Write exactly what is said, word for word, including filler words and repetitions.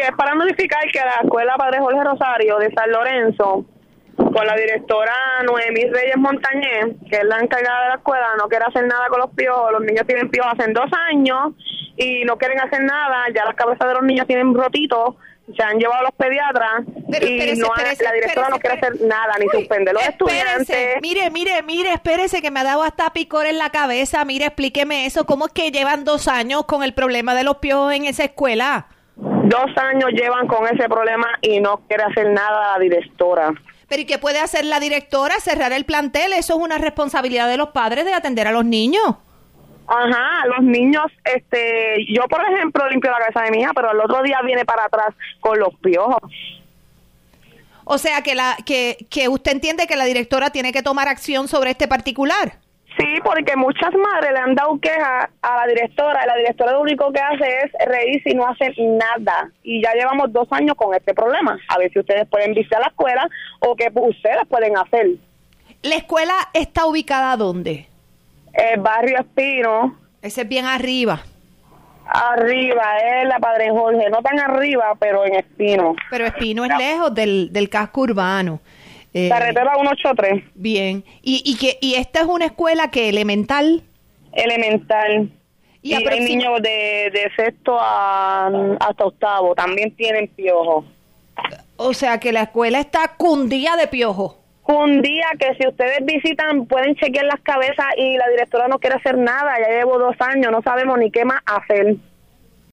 es para notificar que la escuela Padre Jorge Rosario de San Lorenzo, con la directora Noemí Reyes Montañez, que es la encargada de la escuela, no quiere hacer nada con los piojos. Los niños tienen piojos hace dos años y no quieren hacer nada. Ya las cabezas de los niños tienen rotitos, se han llevado a los pediatras. Pero, y espérese, no ha, espérese, la directora espérese, no quiere espérese. hacer nada, ni suspender los estudiantes. Mire, mire, mire, espérese que me ha dado hasta picor en la cabeza. Mire, explíqueme eso. ¿Cómo es que llevan dos años con el problema de los piojos en esa escuela? Dos años llevan con ese problema y no quiere hacer nada la directora. Pero ¿y qué puede hacer la directora? Cerrar el plantel. Eso es una responsabilidad de los padres de atender a los niños. Ajá, los niños, este, yo por ejemplo limpio la cabeza de mi hija, pero el otro día viene para atrás con los piojos. O sea que la que que usted entiende que la directora tiene que tomar acción sobre este particular. Sí, porque muchas madres le han dado queja a la directora y la directora lo único que hace es reírse y no hace nada. Y ya llevamos dos años con este problema. A ver si ustedes pueden visitar la escuela o qué ustedes pueden hacer. ¿La escuela está ubicada dónde? El barrio Espino. Ese es bien arriba. Arriba, es la Padre Jorge. No tan arriba, pero en Espino. Pero Espino es no. lejos del, del casco urbano. Eh, Carretera ciento ochenta y tres. Bien. ¿Y, y, que, ¿Y esta es una escuela que elemental? Elemental. Y, y aproxim- hay niños de, de sexto a, hasta octavo. También tienen piojos. O sea que la escuela está cundida de piojos. Un día que si ustedes visitan pueden chequear las cabezas y la directora no quiere hacer nada. Ya llevo dos años, no sabemos ni qué más hacer.